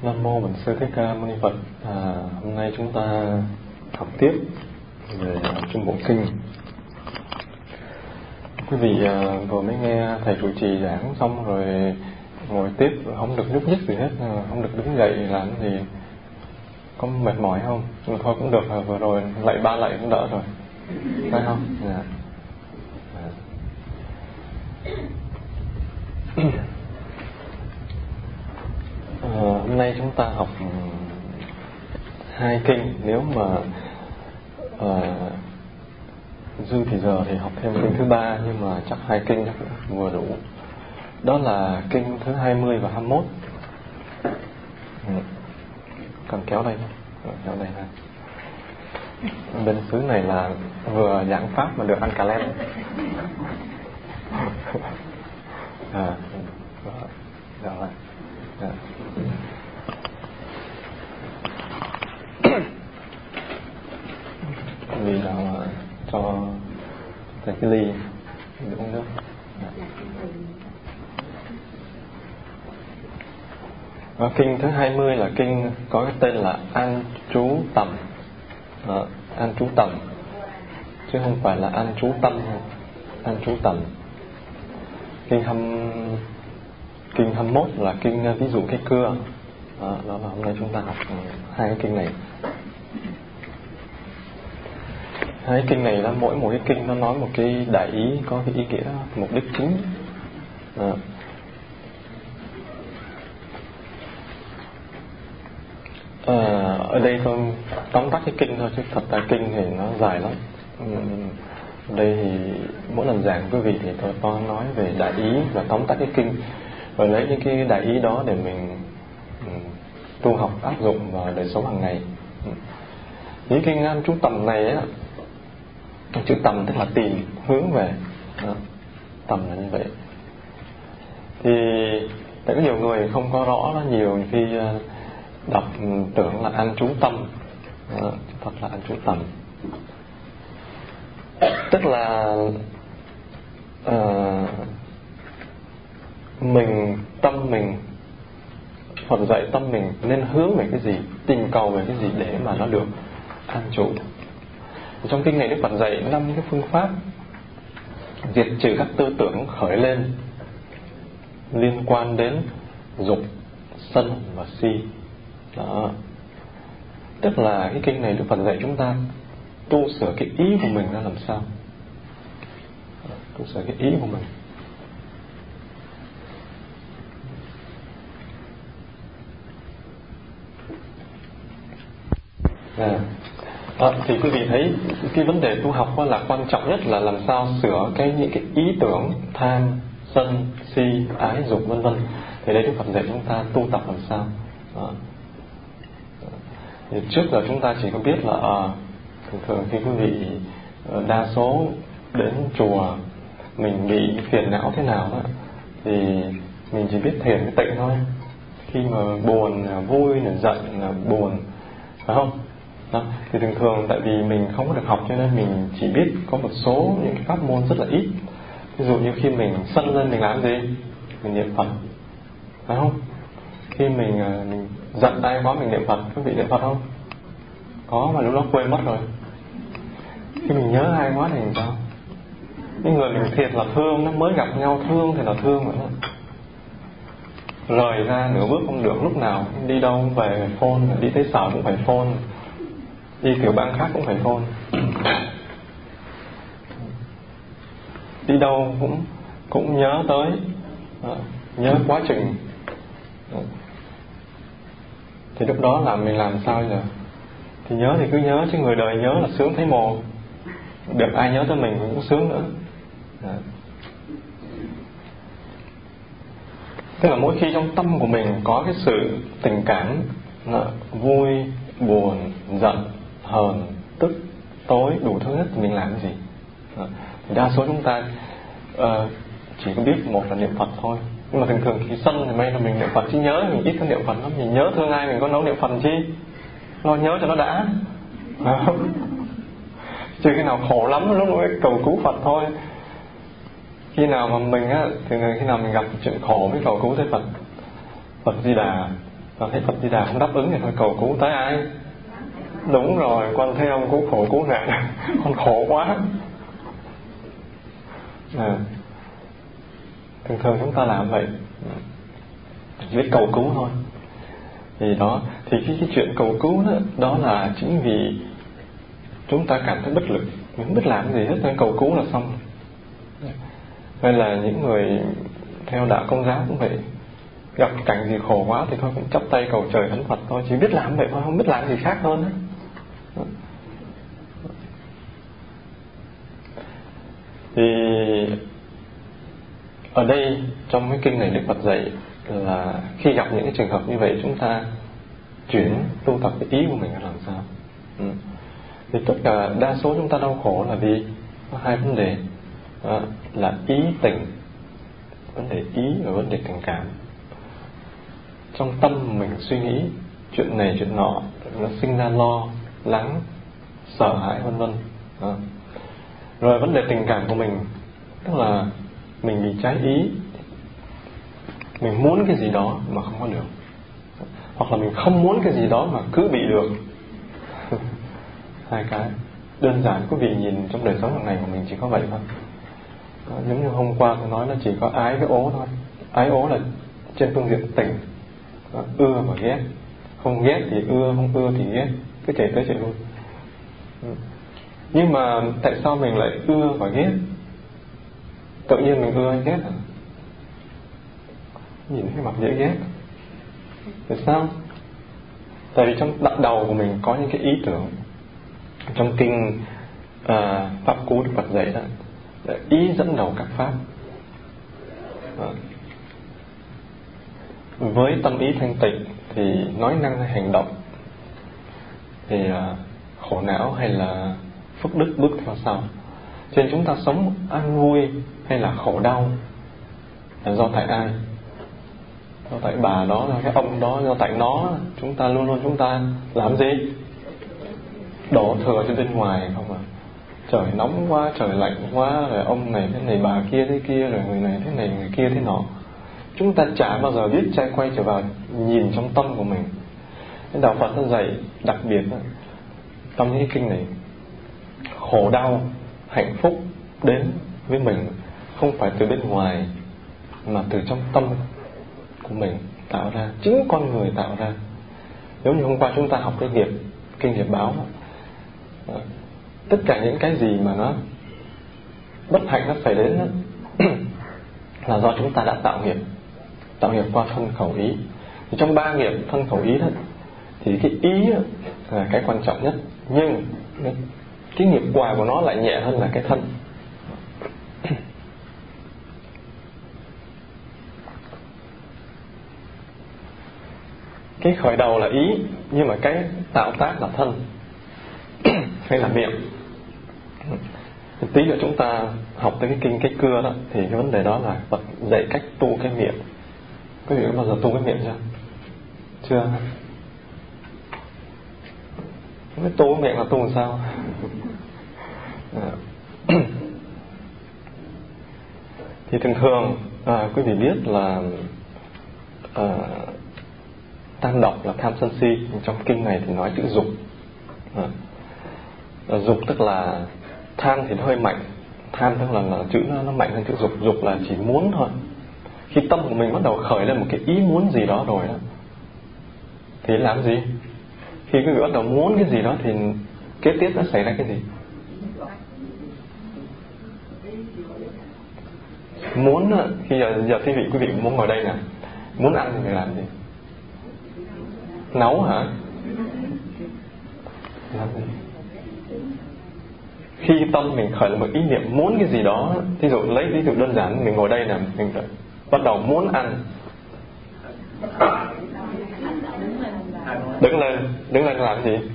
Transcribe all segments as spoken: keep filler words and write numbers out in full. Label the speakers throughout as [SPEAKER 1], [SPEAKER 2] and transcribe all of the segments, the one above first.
[SPEAKER 1] Nam mô Bổn Sư Thích Ca Mâu Ni Phật. À, hôm nay chúng ta học tiếp về Trung Bộ Kinh. Quý vị à, vừa mới nghe thầy trụ trì giảng xong rồi ngồi tiếp rồi không được nhúc nhích gì hết, không được đứng dậy làm gì, có mệt mỏi không? Nhưng thôi cũng được, vừa rồi lạy ba lạy cũng đỡ rồi, phải không? Dạ. À, hôm nay chúng ta học hai kinh. Nếu mà à, dư thì giờ thì học thêm kinh thứ ba, nhưng mà chắc hai kinh chắc cũng vừa đủ. Đó là kinh thứ hai mươi và hai mươi mốt. Ừ. Cần kéo đây, kéo đây ha. Bên xứ này là vừa giảng pháp mà được ăn cà lem. À, rồi, rồi. À. Vì nào cho thầy cái ly để uống nước. À, kinh thứ hai mươi là kinh có cái tên là An Trú Tầm. À, An Trú Tầm chứ không phải là An Trú Tâm. An Trú Tầm. Kinh hâm Kinh hai mươi mốt là kinh ví dụ cái cưa. Đó, đó là hôm nay chúng ta học hai cái kinh này. Hai cái kinh này là mỗi một cái kinh nó nói một cái đại ý, có cái ý nghĩa mục đích chính. À. À, ở đây tôi tóm tắt cái kinh thôi, chứ thật ra kinh thì nó dài lắm. Ở đây thì mỗi lần giảng quý vị thì tôi có nói về đại ý và tóm tắt cái kinh, rồi lấy những cái đại ý đó để mình um, tu học áp dụng vào đời sống hàng ngày. Những kinh An Trú Tầm này á, chữ tầm tức là tìm, hướng về. Đó. Tầm là như vậy. Thì tại có nhiều người không có rõ nó, nhiều khi đọc tưởng là an trú tâm. Đó. Thật là an trú tầm. Tức là uh, mình, tâm mình, Phật dạy tâm mình nên hướng về cái gì, tìm cầu về cái gì để mà nó được an trụ. Trong kinh này Đức Phật dạy năm cái phương pháp diệt trừ các tư tưởng khởi lên liên quan đến dục, sân và si. Đó. Tức là cái kinh này Đức Phật dạy chúng ta tu sửa cái ý của mình ra làm sao. Tu sửa cái ý của mình. À. À, thì quý vị thấy cái vấn đề tu học là quan trọng nhất là làm sao sửa cái những cái ý tưởng tham, sân, si, ái, dục vân vân. Thì đấy Đức Phật dạy chúng ta tu tập làm sao. Đó. Thì trước giờ chúng ta chỉ có biết là à, thường thường khi quý vị đa số đến chùa mình bị phiền não thế nào đó, thì mình chỉ biết thiền cái tịnh thôi. Khi mà buồn là vui, là giận là buồn, phải không? Đó. Thì thường thường tại vì mình không có được học cho nên mình chỉ biết có một số những cái pháp môn rất là ít. Ví dụ như khi mình sân lên mình làm gì? Mình niệm Phật, phải không? Khi mình, mình giận ai quá mình niệm Phật. Quý vị niệm Phật không? Có, mà lúc đó quên mất rồi. Khi mình nhớ ai quá thì làm sao? Những người mình thiệt là thương, nó mới gặp nhau thương thì là thương vậy đó. Rời ra nửa bước không được, lúc nào đi đâu cũng về phone, đi tới sở cũng phải phone, đi tiểu bang khác cũng phải phone, đi đâu cũng cũng nhớ tới, à, nhớ quá chừng. Thì lúc đó là mình làm sao giờ? Thì nhớ thì cứ nhớ, chứ người đời nhớ là sướng thấy mồ. Được ai nhớ tới mình cũng sướng nữa. À. Tức là mỗi khi trong tâm của mình có cái sự tình cảm là vui, buồn, giận, hờn, tức, tối, đủ thứ hết thì mình làm cái gì? À. Thì đa số chúng ta uh, chỉ có biết một là niệm Phật thôi. Nhưng mà thường thường khi sân thì may là mình niệm Phật, chứ nhớ mình ít có niệm Phật lắm. Mình nhớ thương ai mình có nấu niệm Phật chi, lo nhớ cho nó đã. À. Chứ khi nào khổ lắm lúc mới cầu cứu Phật thôi. Khi nào mà mình á, thì khi nào mình gặp chuyện khổ mới cầu cứu tới Phật, Phật Di Đà, Và thấy Phật Di Đà không đáp ứng thì thôi cầu cứu tới ai? Đúng rồi, con thấy ông cứu khổ cứu nạn, con khổ quá. À, thường thường chúng ta làm vậy, chỉ biết cầu cứu thôi. Thì đó, thì cái, cái chuyện cầu cứu đó, đó là chính vì chúng ta cảm thấy bất lực, mình không biết làm cái gì hết, nên cầu cứu là xong. Hay là những người theo đạo Công giáo cũng vậy, gặp cảnh gì khổ quá thì thôi cũng chắp tay cầu trời thánh Phật thôi, chỉ biết làm vậy thôi, không biết làm gì khác hơn. Thì ở đây trong cái kinh này Đức Phật dạy là khi gặp những cái trường hợp như vậy, chúng ta chuyển tu tập cái ý của mình là làm sao. ừ. Thì tất cả đa số chúng ta đau khổ là vì có hai vấn đề, đó là ý tình, vấn đề ý và vấn đề tình cảm. Trong tâm mình suy nghĩ chuyện này chuyện nọ, nó sinh ra lo lắng, sợ hãi vân vân. Rồi vấn đề tình cảm của mình, tức là mình bị trái ý, mình muốn cái gì đó mà không có được, hoặc là mình không muốn cái gì đó mà cứ bị được. Hai cái đơn giản, quý vị nhìn trong đời sống hàng ngày của mình chỉ có vậy thôi. Đó, giống như hôm qua tôi nói, nó chỉ có ái với ố thôi. Ái ố là trên phương diện tình, đó, ưa và ghét. Không ghét thì ưa, không ưa thì ghét, cứ chạy tới chạy lui. Nhưng mà tại sao mình lại ưa và ghét? Tự nhiên mình ưa hay ghét hả? Nhìn cái mặt dễ ghét. Tại sao? Tại vì trong đậm đầu của mình có những cái ý tưởng. Trong kinh à, Pháp Cú Đức Phật dạy đó, là ý dẫn đầu các pháp. à. Với tâm ý thanh tịnh thì nói năng hay hành động thì à, khổ não hay là phước đức bước theo sau. Cho nên chúng ta sống an vui hay là khổ đau là do tại ai? Do tại bà đó, do cái ông đó, do tại nó. Chúng ta luôn luôn chúng ta làm gì? Đổ thừa cho bên ngoài không à? Trời nóng quá, trời lạnh quá, rồi ông này thế này, bà kia thế kia, rồi người này thế này, người kia thế nọ. Chúng ta chả bao giờ biết trai quay trở vào nhìn trong tâm của mình. Cái đạo Phật nó dạy đặc biệt đó, trong những cái kinh này, khổ đau, hạnh phúc đến với mình không phải từ bên ngoài mà từ trong tâm của mình tạo ra, chính con người tạo ra. Nếu như hôm qua chúng ta học cái nghiệp kinh nghiệp báo, tất cả những cái gì mà nó bất hạnh nó xảy đến đó, là do chúng ta đã tạo nghiệp, tạo nghiệp qua thân khẩu ý. Thì trong ba nghiệp thân khẩu ý đó, thì cái ý là cái quan trọng nhất, nhưng cái nghiệp quả của nó lại nhẹ hơn là cái thân. Cái khởi đầu là ý, nhưng mà cái tạo tác là thân hay là miệng. Tí nữa chúng ta học tới cái kinh Cái Cưa đó, thì cái vấn đề đó là Phật dạy cách tu cái miệng. Quý vị có bao giờ tu cái miệng chưa? Chưa? Không biết tu cái miệng là tu làm sao? Thì thường thường à, quý vị biết là à, tam độc là tham sân si. Trong kinh này thì nói chữ dục. à, Dục tức là tham thì nó hơi mạnh. Tham tức là, là chữ nó, nó mạnh hơn chữ dục. Dục là chỉ muốn thôi. Khi tâm của mình bắt đầu khởi lên một cái ý muốn gì đó rồi đó, thì làm gì? Khi quý vị bắt đầu muốn cái gì đó thì kế tiếp nó xảy ra cái gì? Muốn, khi giờ, giờ quý vị quý vị muốn ngồi đây nè, muốn ăn thì phải làm gì? Nấu hả? Làm gì? Khi tâm mình khởi lên một ý niệm muốn cái gì đó, ví dụ lấy ví dụ đơn giản, mình ngồi đây nè, mình bắt đầu muốn ăn, đứng lên, đứng lên làm gì?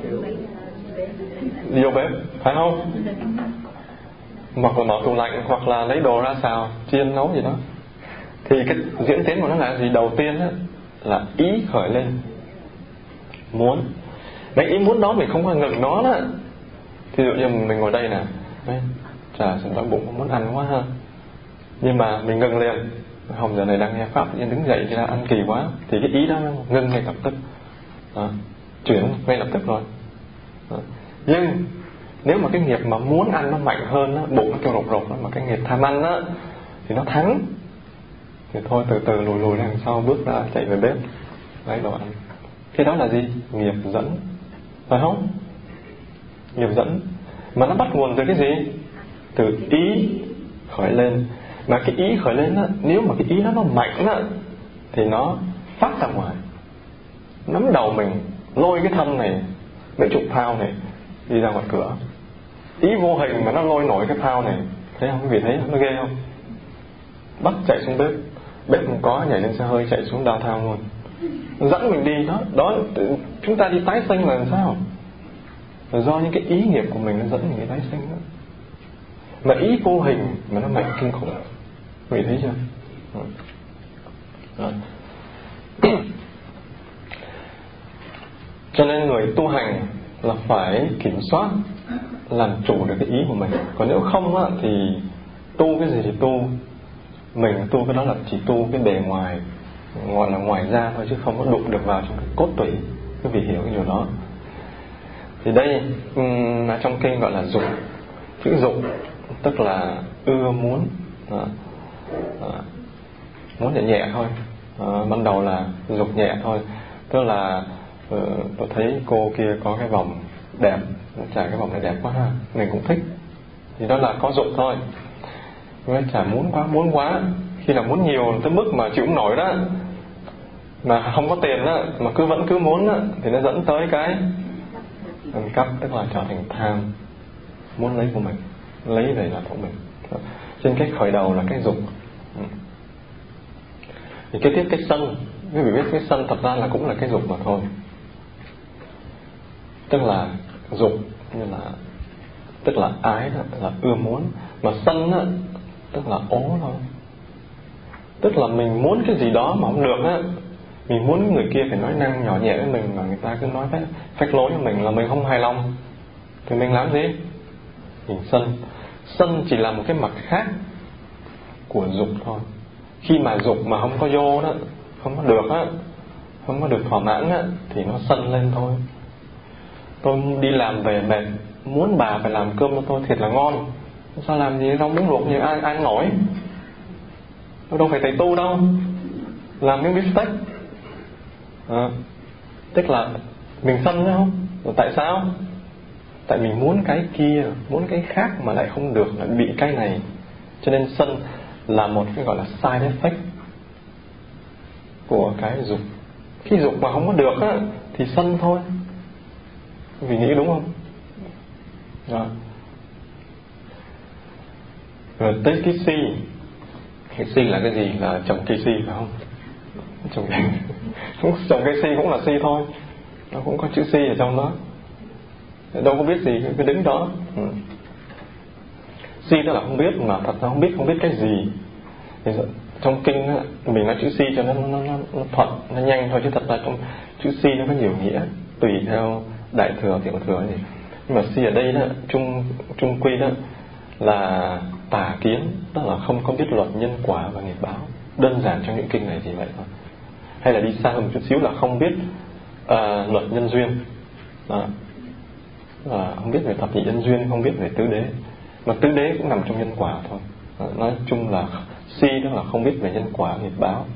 [SPEAKER 1] Đi vô bếp, phải không? Hoặc là mở tủ lạnh, hoặc là lấy đồ ra xào, chiên nấu gì đó. Thì cái diễn tiến của nó là gì? Đầu tiên á, là ý khởi lên muốn. Đấy, ý muốn đó mình không có ngừng nó đó. Thí dụ như mình ngồi đây nè, trời, sao đói bụng muốn ăn quá ha, nhưng mà mình ngừng liền, Hồng giờ này đang nghe pháp, tự nhiên đứng dậy ra ăn kỳ quá, thì cái ý đó nó ngưng ngay lập tức, à, chuyển ngay lập tức rồi. À, nhưng nếu mà cái nghiệp mà muốn ăn nó mạnh hơn, nó bụng nó kêu rục rục, mà cái nghiệp tham ăn á thì nó thắng, thì thôi từ từ lùi lùi ra đằng sau, bước ra chạy về bếp lấy đồ ăn. Cái đó là gì? Nghiệp dẫn, phải không? Nghiệp dẫn mà nó bắt nguồn từ cái gì? Từ ý khởi lên. Mà cái ý khởi lên á, nếu mà cái ý nó nó mạnh á, thì nó phát ra ngoài, nắm đầu mình, lôi cái thân này, mấy chục phao này đi ra ngoài cửa. Ý vô hình mà nó lôi nổi cái phao này, thấy không? Quý vị thấy nó ghê không? Bắt chạy xuống bếp, bếp không có, nhảy lên xe hơi chạy xuống đào thao luôn, dẫn mình đi. Đó, đó chúng ta đi tái sinh là làm sao? Là do những cái ý nghiệp của mình nó dẫn mình đi tái sinh đó. Mà ý vô hình mà nó mạnh kinh khủng, quý vị thấy chưa? Đó. Cho nên người tu hành là phải kiểm soát, làm chủ được cái ý của mình. Còn nếu không á, thì tu cái gì thì tu, mình tu cái đó là chỉ tu cái bề ngoài, gọi là ngoài ra thôi, chứ không có đụng được vào trong cái cốt tủy. Quý vị hiểu cái điều đó. Thì đây um, trong kinh gọi là dục. Chữ dục tức là ưa muốn, à, à, muốn nhẹ nhẹ thôi. À, ban đầu là dục nhẹ thôi, tức là uh, tôi thấy cô kia có cái vòng đẹp, chả cái vòng này đẹp quá ha, mình cũng thích, thì đó là có dục thôi. Nhưng chả muốn quá, muốn quá, khi là muốn nhiều tới mức mà chịu không nổi đó, mà không có tiền đó, mà cứ vẫn cứ muốn đó, thì nó dẫn tới cái ăn cắp, tức là trở thành tham, muốn lấy của mình, lấy về là của mình. Trên cái khởi đầu là cái dục. Thì cái tiếp cái sân, quý vị biết cái sân thật ra là cũng là cái dục mà thôi. Tức là dục như là, tức là ái đó, là ưa muốn. Mà sân đó, tức là ố thôi. Tức là mình muốn cái gì đó mà không được á, mình muốn người kia phải nói năng nhỏ nhẹ với mình, mà người ta cứ nói phách, phách lối với mình là mình không hài lòng, thì mình làm gì? Mình sân. Sân chỉ là một cái mặt khác của dục thôi. Khi mà dục mà không có vô đó, không có được á, không có được thỏa mãn á, thì nó sân lên thôi. Tôi đi làm về mệt, muốn bà phải làm cơm cho tôi thiệt là ngon, sao làm gì rau muống luộc như ai ai nổi. Tôi đâu phải thầy tu đâu, làm miếng bít tết. À, tức là mình sân đấy không? Rồi tại sao? Tại mình muốn cái kia, muốn cái khác mà lại không được, lại bị cái này. Cho nên sân là một cái gọi là side effect của cái dục. Khi dục mà không có được á, thì sân thôi. Vì nghĩ đúng không? Rồi, rồi tới cái si. Cái si là cái gì? Là trồng cây si phải không? Trồng, trồng cây si cũng là si thôi, nó cũng có chữ si ở trong đó, đâu có biết gì cái đứng đó. Ừ. Si tức là không biết, mà thật ra không biết không biết cái gì. Thì trong kinh á, mình nói chữ si cho nó nó nó, nó thuận, nó nhanh thôi, chứ thật ra trong chữ si nó có nhiều nghĩa, tùy theo đại thừa tiểu thừa gì. Nhưng mà si ở đây đó, trung trung quy đó là tà kiến, tức là không có biết luật nhân quả và nghiệp báo. Đơn giản trong những kinh này chỉ vậy thôi. Hay là đi xa hơn một chút xíu là không biết uh, luật nhân duyên, à, à, không biết về thập nhị nhân duyên, không biết về tứ đế. Mà tứ đế cũng nằm trong nhân quả thôi. À, nói chung là si đó là không biết về nhân quả nghiệp báo.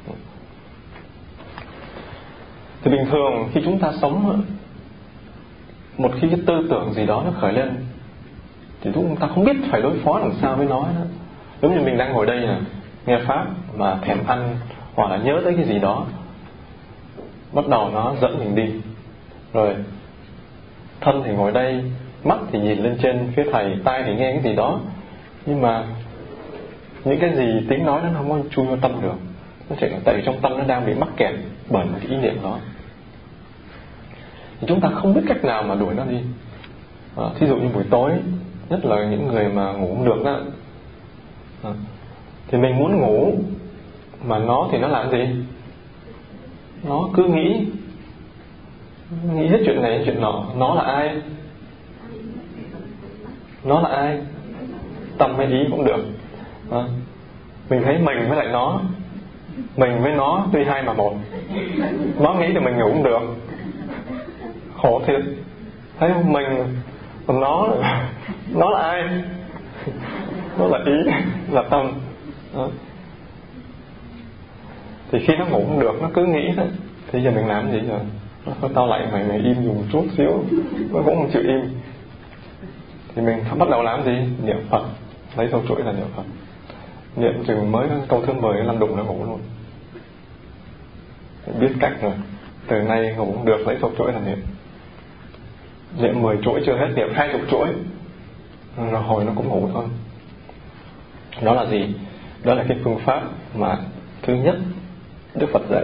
[SPEAKER 1] Thì bình thường khi chúng ta sống, một khi cái tư tưởng gì đó nó khởi lên, thì chúng ta không biết phải đối phó làm sao với nó đó. Giống như mình đang ngồi đây nè, nghe pháp mà thèm ăn hoặc là nhớ tới cái gì đó, bắt đầu nó dẫn mình đi. Rồi thân thì ngồi đây, mắt thì nhìn lên trên phía thầy, tai thì nghe cái gì đó, nhưng mà những cái gì tiếng nói nó không có chui vào tâm được. Nó chỉ là tại vì trong tâm nó đang bị mắc kẹt bởi một cái ý niệm đó, thì chúng ta không biết cách nào mà đuổi nó đi. À, thí dụ như buổi tối, nhất là những người mà ngủ không được đó, à, thì mình muốn ngủ, mà nó thì nó làm gì? Nó cứ nghĩ nghĩ hết chuyện này chuyện nọ. Nó là ai? Nó là ai? Tâm hay ý cũng được, à, Mình thấy mình với lại nó, mình với nó tuy hai mà một. Nó nghĩ thì mình ngủ cũng được, khổ thiệt. Thấy không? Mình, còn nó, nó là ai? Nó là ý, là tâm đó. Thì khi nó ngủ không được, nó cứ nghĩ đó, thì giờ mình làm gì rồi? Nó tao lại mày, mày im dùng chút xíu, nó cũng không chịu im. Thì mình bắt đầu làm gì? Niệm Phật. Lấy sâu chuỗi là niệm Phật. Niệm chừng mới câu thứ mười lăn đùng nó ngủ luôn. Biết cách rồi. Từ nay ngủ không được, lấy sâu chuỗi là niệm. Niệm mười chuỗi chưa hết, niệm hai chục chuỗi, rồi hồi nó cũng ngủ thôi. Đó là gì? Đó là cái phương pháp mà thứ nhất Đức Phật dạy.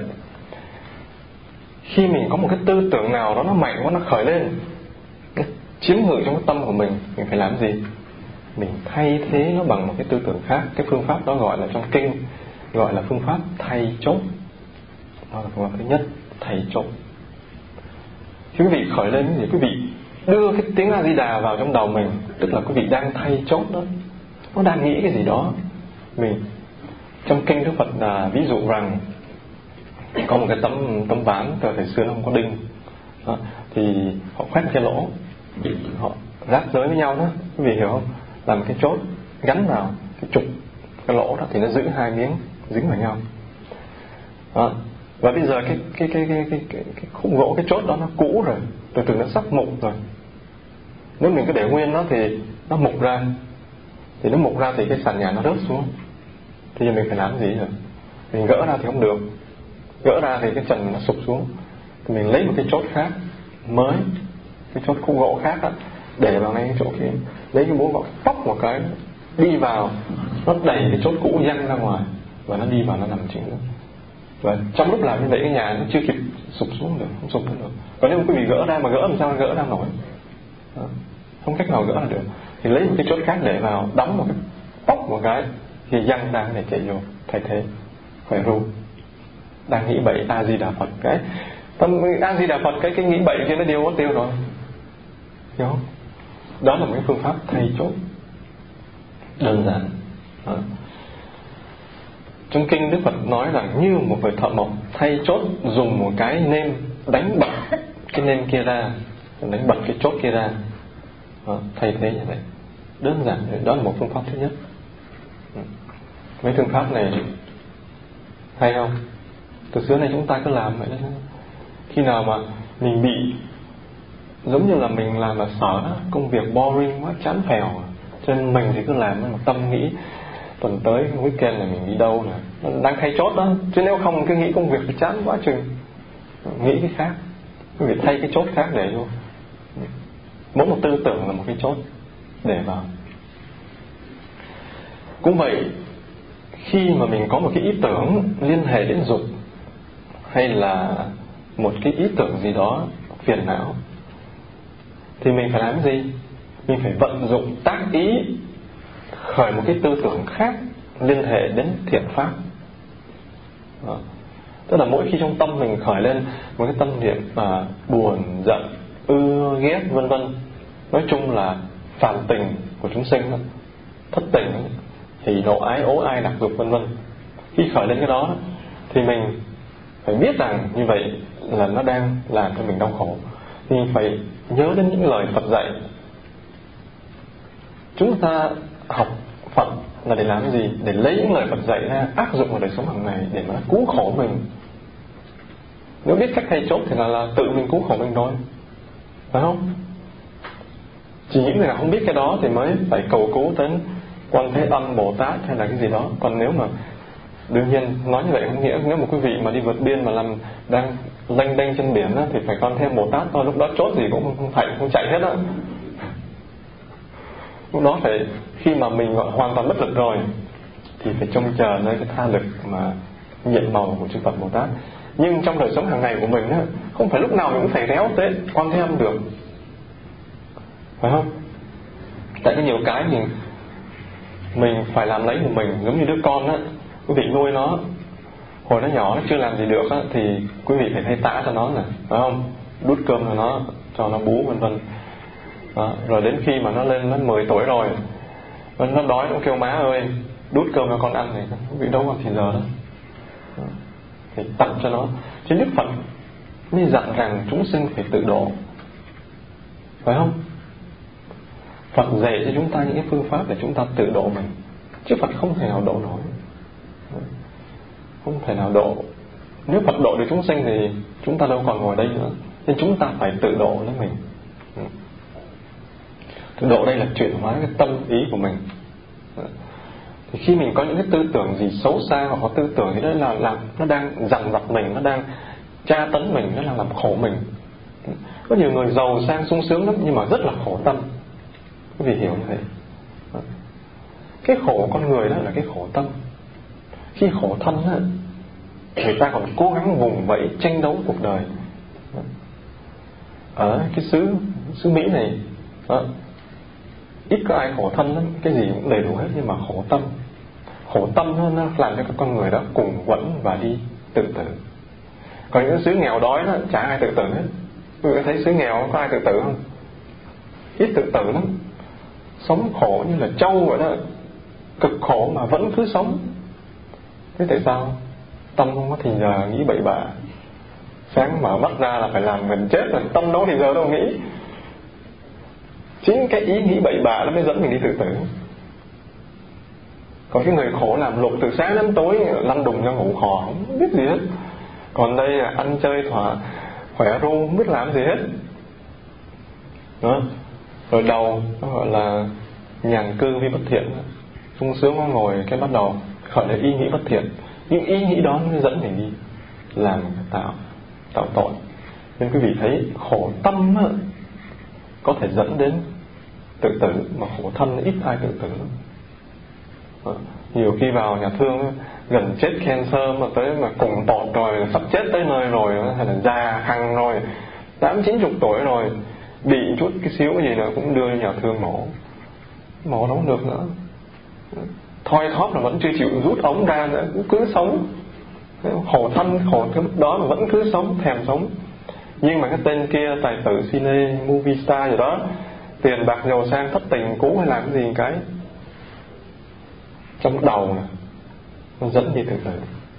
[SPEAKER 1] Khi mình có một cái tư tưởng nào đó nó mạnh quá, nó khởi lên, nó chiếm ngự trong cái tâm của mình, mình phải làm gì? Mình thay thế nó bằng một cái tư tưởng khác. Cái phương pháp đó gọi là trong kinh gọi là phương pháp thay chốt. Đó là phương pháp thứ nhất, thay chốt. Khi quý vị khởi lên thì quý vị đưa cái tiếng A Di Đà vào trong đầu mình, tức là quý vị đang thay chốt đó. Nó đang nghĩ cái gì đó. Mình trong kinh Đức Phật là ví dụ rằng có một cái tấm tấm ván, từ thời xưa nó không có đinh đó, thì họ khoét cái lỗ, họ ráp giới với nhau đó, quý vị hiểu không? Làm cái chốt gắn vào cái trục cái lỗ đó thì nó giữ hai miếng dính vào nhau đó. Và bây giờ cái cái cái cái cái cái, cái khúc gỗ, cái chốt đó nó cũ rồi, từ từ nó sắp mục rồi. Nếu mình cứ để nguyên nó thì nó mục ra, thì nó mục ra thì cái sàn nhà nó rớt xuống. Thì giờ mình phải làm gì rồi? Mình gỡ ra thì không được, gỡ ra thì cái trần nó sụp xuống. Thì mình lấy một cái chốt khác mới, cái chốt khúc gỗ khác đó, để vào ngay cái chỗ kia, lấy cái búa gọt póc một cái đi vào, nó đẩy cái chốt cũ văng ra ngoài và nó đi vào, nó nằm chính nữa. Và trong lúc làm như vậy cái nhà nó chưa kịp sụp xuống được, không sụp được. Còn nếu quý vị gỡ ra mà gỡ làm sao gỡ ra nổi, không cách nào gỡ ra được, thì lấy một cái chốt khác để vào, đóng một cái póc một cái thì văng ra để chạy vô thay thế. Khỏe ru. Đang nghĩ bậy A Di Đà Phật, cái tâm A Di Đà Phật, cái cái nghĩ bậy kia nó đều mất tiêu rồi, hiểu không? Đó là một cái phương pháp thay chốt đơn giản đó. Trong kinh Đức Phật nói rằng như một người thợ mộc thay chốt dùng một cái nêm đánh bật cái nêm kia ra, đánh bật cái chốt kia ra đó, thay thế như vậy. Đơn giản, đó là một phương pháp thứ nhất. Mấy phương pháp này hay không? Từ xưa này chúng ta cứ làm vậy đó. Khi nào mà mình bị giống như là mình làm là sợ công việc boring quá, chán phèo, cho nên mình thì cứ làm với một tâm nghĩ tuần tới weekend là mình đi đâu nè, đang thay chốt đó. Chứ nếu không cứ nghĩ công việc thì chán quá chừng, nghĩ cái khác, cái việc thay cái chốt khác để vô. Mỗi một tư tưởng là một cái chốt để vào. Cũng vậy, khi mà mình có một cái ý tưởng liên hệ đến dục, hay là một cái ý tưởng gì đó phiền não, thì mình phải làm gì? Mình phải vận dụng tác ý khởi một cái tư tưởng khác liên hệ đến thiện pháp đó. Tức là mỗi khi trong tâm mình khởi lên một cái tâm niệm mà buồn, giận, ưa, ghét vân vân, nói chung là phản tình của chúng sinh đó, thất tình, hỉ nộ ái ố ai đặc dục vân vân, khi khởi lên cái đó thì mình phải biết rằng như vậy là nó đang làm cho mình đau khổ. Thì mình phải nhớ đến những lời Phật dạy. Chúng ta học Phật là để làm cái gì? Để lấy những lời Phật dạy ra áp dụng vào đời sống hàng ngày để mà cứu khổ mình. Nếu biết cách thay chốt thì là, là tự mình cứu khổ mình thôi, phải không? Chỉ những người nào không biết cái đó thì mới phải cầu cứu đến Quan Thế Âm, Bồ Tát hay là cái gì đó. Còn nếu mà đương nhiên nói như vậy không nghĩa nếu một quý vị mà đi vượt biên mà làm đang lênh đênh trên biển á, thì phải Quan Thế Âm, Bồ Tát thôi. Lúc đó chốt gì cũng không phải không chạy hết á. Lúc đó phải khi mà mình gọi hoàn toàn bất lực rồi thì phải trông chờ nơi cái tha lực mà nhiệm màu của chư Phật Bồ Tát. Nhưng trong đời sống hàng ngày của mình á, không phải lúc nào mình cũng phải réo tới Quan Thế Âm được, phải không? Tại có nhiều cái mình mình phải làm lấy của mình. Giống như đứa con á, quý vị nuôi nó hồi nó nhỏ, nó chưa làm gì được á, thì quý vị phải thay tã cho nó nè, phải không? Đút cơm cho nó, cho nó bú vân vân. Đó. Rồi đến khi mà nó lên nó mười tuổi rồi, nó đói nó kêu má ơi, đút cơm cho con ăn này, quý vị đâu còn thì giờ đó. Thì tập cho nó. Chứ Đức Phật mới dặn rằng chúng sinh phải tự độ, phải không? Phật dạy cho chúng ta những cái phương pháp để chúng ta tự độ mình, chứ Phật không thể nào độ nổi, không thể nào độ. Nếu Phật độ được chúng sinh thì chúng ta đâu còn ngồi đây nữa, nên chúng ta phải tự độ lấy mình. Tự độ đây là chuyển hóa cái tâm ý của mình. Thì khi mình có những cái tư tưởng gì xấu xa, hoặc có tư tưởng gì đó là làm nó đang dằn vặt mình, nó đang tra tấn mình, nó đang làm khổ mình. Có nhiều người giàu sang sung sướng lắm nhưng mà rất là khổ tâm. Quý vị hiểu như thế. Cái khổ con người đó là cái khổ tâm. Khi khổ thân đó, người ta còn cố gắng vùng vẫy tranh đấu cuộc đời. Ở cái xứ xứ Mỹ này đó, ít có ai khổ thân lắm, cái gì cũng đầy đủ hết, nhưng mà khổ tâm. Khổ tâm nó làm cho các con người đó cùng quẫn và đi tự tử. Còn những xứ nghèo đói đó chả ai tự tử hết. Quý vị thấy xứ nghèo có ai tự tử không? Ít tự tử lắm. Sống khổ như là trâu vậy đó, cực khổ mà vẫn cứ sống. Thế tại sao? Tâm không có thì giờ nghĩ bậy bạ. Sáng mở mắt ra là phải làm mình chết rồi, tâm đâu thì giờ đâu nghĩ. Chính cái ý nghĩ bậy bạ nó mới dẫn mình đi tự tử. Còn cái người khổ làm lụng từ sáng đến tối, lăn đùng ra ngủ khò, không biết gì hết. Còn đây là ăn chơi thỏa khỏe ru, không biết làm gì hết đó. Rồi đầu nó gọi là nhàn cư vi bất thiện, sung sướng nó ngồi cái bắt đầu gọi là ý nghĩ bất thiện. Những ý nghĩ đó nó dẫn mình đi làm tạo tạo tội. Nên quý vị thấy khổ tâm á, có thể dẫn đến tự tử, mà khổ thân ít ai tự tử lắm. Nhiều khi vào nhà thương gần chết cancer mà tới mà cùng tọt rồi, sắp chết tới nơi rồi, hay là già hằng rồi, tám chín chục tuổi rồi, bị chút cái xíu cái gì nữa cũng đưa nhà thương mổ, mổ đâu được nữa, thoi thóp là vẫn chưa chịu rút ống ra nữa, cũng cứ sống. Khổ thân khổ cái đó mà vẫn cứ sống, thèm sống. Nhưng mà cái tên kia tài tử cine movie star gì đó, tiền bạc giàu sang thất tình cũ hay làm cái gì cái trong đầu này, nó dẫn đi tự tử.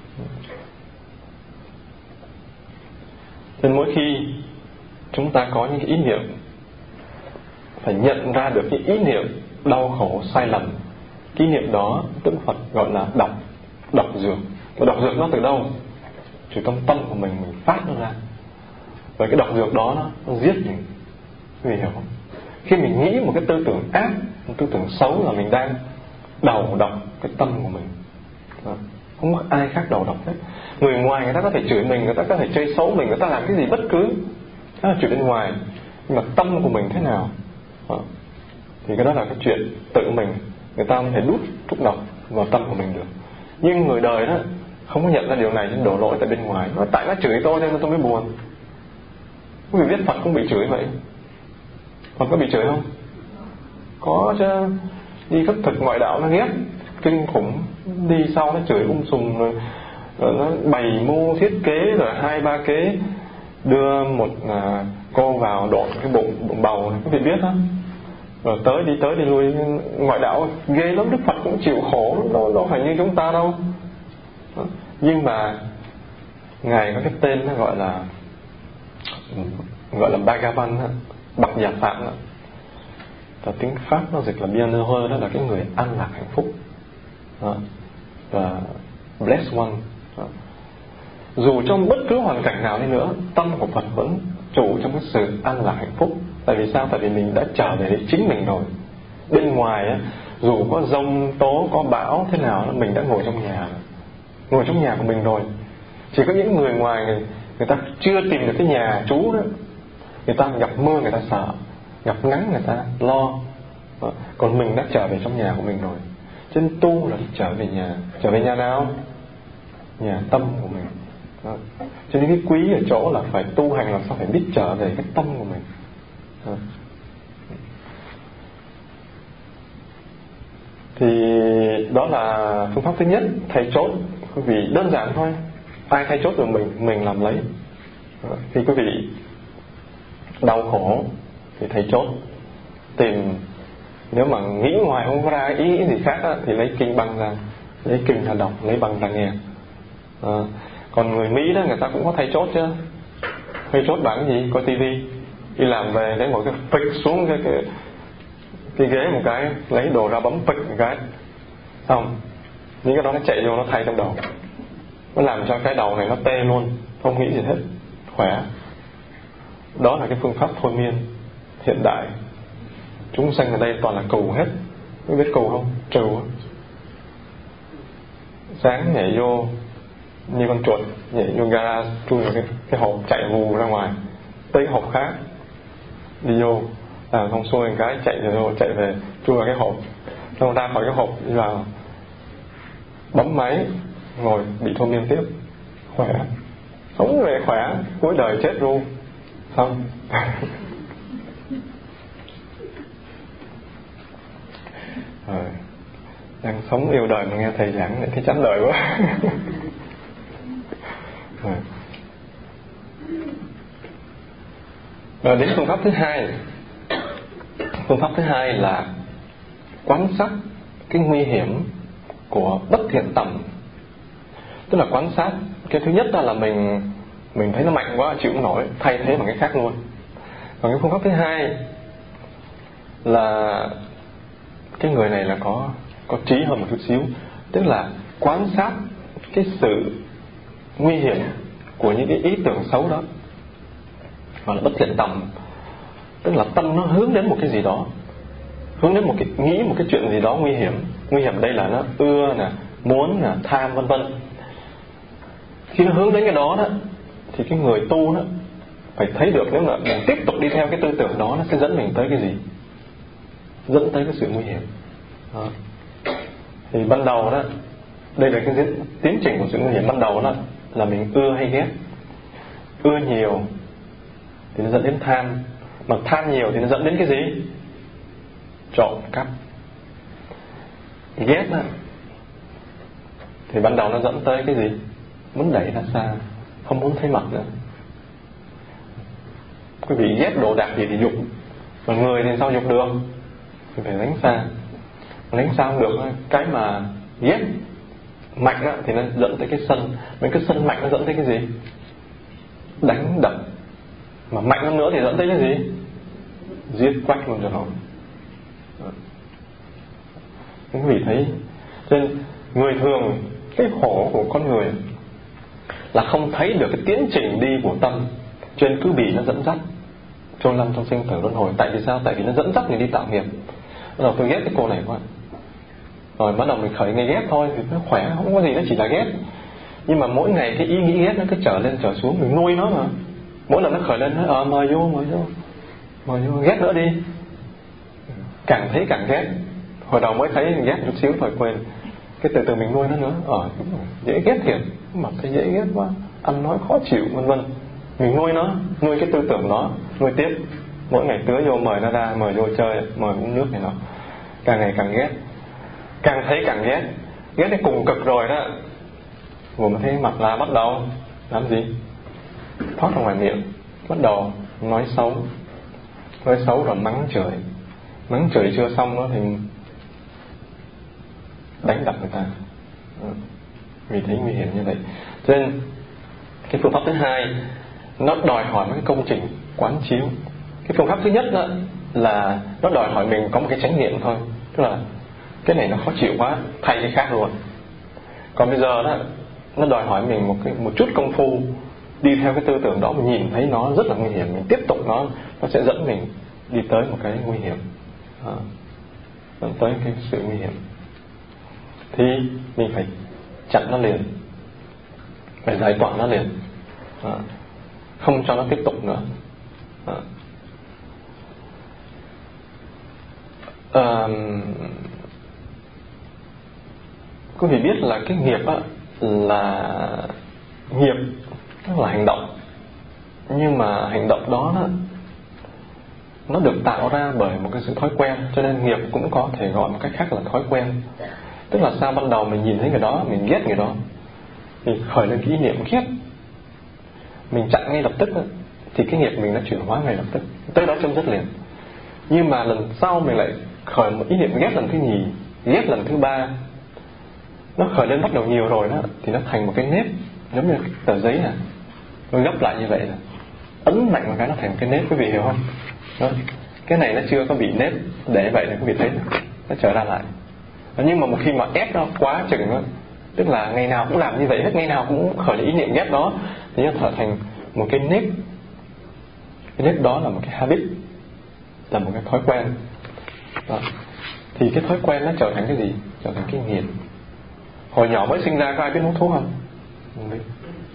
[SPEAKER 1] Nên mỗi khi chúng ta có những cái ý niệm, phải nhận ra được cái ý niệm đau khổ sai lầm. Cái ý niệm đó Đức Phật gọi là độc độc dược. Cái độc dược nó từ đâu? Từ trong tâm của mình, mình phát nó ra. Và cái độc dược đó nó, nó giết mình. Quý vị hiểu không? Khi mình nghĩ một cái tư tưởng ác, một tư tưởng xấu là mình đang đầu độc cái tâm của mình. Không có ai khác đầu độc hết. Người ngoài người ta có thể chửi mình, người ta có thể chơi xấu mình, người ta làm cái gì bất cứ, đó là chuyện bên ngoài. Nhưng mà tâm của mình thế nào thì cái đó là cái chuyện tự mình. Người ta không thể đút thuốc độc vào tâm của mình được. Nhưng người đời đó không có nhận ra điều này nên đổ lỗi tại bên ngoài. Nó tại nó chửi tôi nên tôi mới buồn. Quý vị biết Phật cũng bị chửi vậy. Phật có bị chửi không? Có chứ. Đi khất thực ngoại đạo nó ghét kinh khủng, đi sau nó chửi um sùm, rồi, rồi nó bày mưu thiết kế, rồi hai ba kế đưa một à, cô vào độn cái bụng, bụng bầu này, quý vị biết đó. Rồi tới đi tới đi lui, ngoại đạo ghê lắm. Đức Phật cũng chịu khổ, đâu, đâu phải như chúng ta đâu. Đó. Nhưng mà Ngài có cái tên nó gọi là gọi là Bhagavan, Bậc Giả Phạm đó. Và tiếng Pháp nó dịch là Bienheureux, đó là cái người an lạc hạnh phúc đó. Và Blessed One đó. Dù trong bất cứ hoàn cảnh nào đi nữa, tâm của Phật vẫn trụ trong cái sự an lạc hạnh phúc. Tại vì sao? Tại vì mình đã trở về chính mình rồi. Bên ngoài á, dù có giông tố, có bão thế nào, mình đã ngồi trong nhà, ngồi trong nhà của mình rồi. Chỉ có những người ngoài người, người ta chưa tìm được cái nhà trú đó, người ta gặp mưa người ta sợ, gặp nắng người ta lo. Đó. Còn mình đã trở về trong nhà của mình rồi. Cho nên tu là trở về nhà. Trở về nhà nào? Nhà tâm của mình. Đó. Cho nên cái quý ở chỗ là phải tu hành làm sao phải biết trở về cái tâm của mình. Đó. Thì đó là phương pháp thứ nhất, thầy chốt. Quý vị đơn giản thôi, ai thầy chốt được mình, mình làm lấy. Đó. Khi quý vị đau khổ thì thầy chốt tìm Nếu mà nghĩ ngoài không có ra ý nghĩ gì khác á, thì lấy kinh băng ra, lấy kinh ra đọc, lấy băng ra nghe. À, còn người Mỹ đó, người ta cũng có thay chốt chứ. Thay chốt bằng cái gì? Coi tivi, đi làm về lấy một cái phịch xuống cái, cái cái ghế một cái, lấy đồ ra bấm phịch một cái, xong những cái đó nó chạy vô nó thay trong đầu, nó làm cho cái đầu này nó tê luôn, không nghĩ gì hết, khỏe. Đó là cái phương pháp thôi miên hiện đại. Chúng sanh ở đây toàn là cừu hết. Có biết cừu không? Trừu. Sáng nhảy vô như con chuột, nhảy vô gara, chui vào cái, cái hộp, chạy vù ra ngoài, tới cái hộp khác, đi vô làm xong xuôi một cái, chạy vô, chạy về, chui vào cái hộp, xong ra khỏi cái hộp đi vào, bấm máy, ngồi bị thôi miên tiếp, khỏe. Sống về khỏe, cuối đời chết ru, xong. Rồi, đang sống yêu đời mà nghe thầy giảng lại thấy chán đời quá. Rồi. Rồi đến phương pháp thứ hai. Phương pháp thứ hai là quan sát cái nguy hiểm của bất thiện tầm. Tức là quan sát cái thứ nhất là mình mình thấy nó mạnh quá chịu không nổi, thay thế bằng cái khác luôn. Còn cái phương pháp thứ hai là cái người này là có có trí hơn một chút xíu, tức là quan sát cái sự nguy hiểm của những cái ý tưởng xấu đó, gọi là bất thiện tầm. Tức là tâm nó hướng đến một cái gì đó, hướng đến một cái nghĩ một cái chuyện gì đó nguy hiểm. Nguy hiểm đây là nó ưa nè, muốn nè, tham vân vân. Khi nó hướng đến cái đó đó, thì cái người tu đó phải thấy được, nếu mà mình tiếp tục đi theo cái tư tưởng đó, nó sẽ dẫn mình tới cái gì? Dẫn tới cái sự nguy hiểm đó. Thì ban đầu đó, đây là cái tiến trình của sự nguy hiểm. Ban đầu đó là mình ưa hay ghét. Ưa nhiều thì nó dẫn đến tham, mà tham nhiều thì nó dẫn đến cái gì? Trộm cắp. Ghét đó thì ban đầu nó dẫn tới cái gì? Muốn đẩy ra xa, không muốn thấy mặt nữa. Quý vị ghét đồ đạc gì thì dục, mà người thì sao dục được? Thì phải đánh xa. Đánh xa không được. Cái mà ghét mạnh á, thì nó dẫn tới cái sân. Mấy cái sân mạnh nó dẫn tới cái gì? Đánh đập. Mà mạnh hơn nữa thì dẫn tới cái gì? Giết quách luôn rồi. Quý vị thấy, cho nên người thường, cái khổ của con người là không thấy được cái tiến trình đi của tâm, cho nên cứ bị nó dẫn dắt trôi lăn trong sinh tử luân hồi. Tại vì sao? Tại vì nó dẫn dắt mình đi tạo nghiệp. Bắt đầu tôi ghét cái cô này quá, rồi bắt đầu mình khởi ngày ghét thôi, thì nó khỏe, không có gì, nó chỉ là ghét. Nhưng mà mỗi ngày cái ý nghĩ ghét nó cứ trở lên trở xuống, mình nuôi nó mà. Mỗi lần nó khởi lên, nó ờ mời vô, mời vô, mời vô, ghét nữa đi. Càng thấy càng ghét. Hồi đầu mới thấy ghét chút xíu thôi quên, cái từ từ mình nuôi nó nữa. Ờ dễ ghét thiệt, mà thấy dễ ghét quá, ăn nói khó chịu vân vân. Mình nuôi nó, nuôi cái tư tưởng đó, nuôi tiếp. Mỗi ngày tưới vô, mời nó ra, mời vô chơi, mời uống nước này nọ. Càng ngày càng ghét, càng thấy càng ghét. Ghét đến cùng cực rồi đó, vừa mới thấy mặt là bắt đầu làm gì? Thoát ra ngoài miệng, bắt đầu nói xấu. Nói xấu rồi mắng chửi. Mắng chửi chưa xong đó thì đánh đập người ta. Vì thấy nguy hiểm như vậy. Cho nên cái phương pháp thứ hai nó đòi hỏi một cái công trình quán chiếu. Cái phương pháp thứ nhất đó là nó đòi hỏi mình có một cái chánh niệm thôi, tức là cái này nó khó chịu quá, thay cái khác luôn. Còn bây giờ đó, nó đòi hỏi mình một cái một chút công phu đi theo cái tư tưởng đó, mình nhìn thấy nó rất là nguy hiểm, mình tiếp tục nó, nó sẽ dẫn mình đi tới một cái nguy hiểm, à, dẫn tới cái sự nguy hiểm. Thì mình phải chặn nó liền, phải giải tỏa nó liền, à, không cho nó tiếp tục nữa. À. À, quý vị biết là cái nghiệp á, là nghiệp là hành động, nhưng mà hành động đó, đó nó được tạo ra bởi một cái sự thói quen, cho nên nghiệp cũng có thể gọi một cách khác là thói quen. Tức là sao? Ban đầu mình nhìn thấy người đó, mình ghét người đó, mình khởi lên cái ý niệm ghét, mình chặn ngay lập tức đó, thì cái nghiệp mình nó chuyển hóa ngay lập tức, tới đó chấm dứt liền. Nhưng mà lần sau mình lại khởi một ý niệm ghét lần thứ nhì, ghét lần thứ ba, nó khởi lên bắt đầu nhiều rồi đó, thì nó thành một cái nếp, giống như tờ giấy này, nó gấp lại như vậy này, ấn mạnh một cái nó thành một cái nếp, quý vị hiểu không? Đó. Cái này nó chưa có bị nếp để vậy này, quý vị thấy này, nó trở ra lại. Nhưng mà một khi mà ép nó quá chừng đó, tức là ngày nào cũng làm như vậy hết, ngày nào cũng khởi lên ý niệm ghét đó, thì nó trở thành một cái nếp. Cái nếp đó là một cái habit, là một cái thói quen đó. Thì cái thói quen nó trở thành cái gì? Trở thành cái nghiện. Hồi nhỏ mới sinh ra có ai biết hút thuốc không? Không biết.